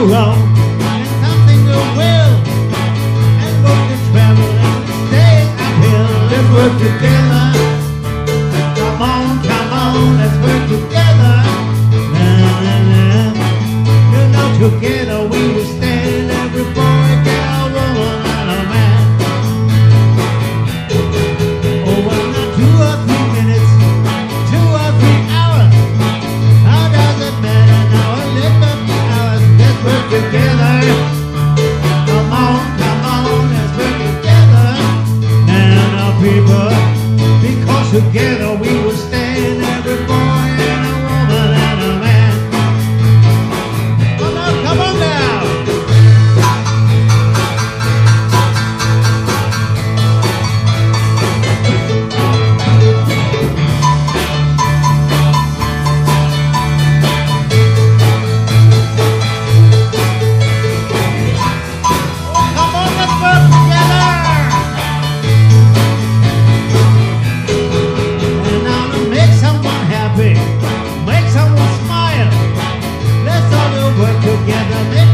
wrong, and something go well, and go to travel and stay uphill. Let's work together. Come on, let's work together. Together we will stand, every boy, girl, woman, and a man. Oh, well, not 2 or 3 minutes, 2 or 3 hours. How does it matter now? A little bit hours. Let's work together. Come on, let's work together. Now, people, because together we will stand, every boy and a woman and a man. Come on now. Make someone smile. Let's all work together.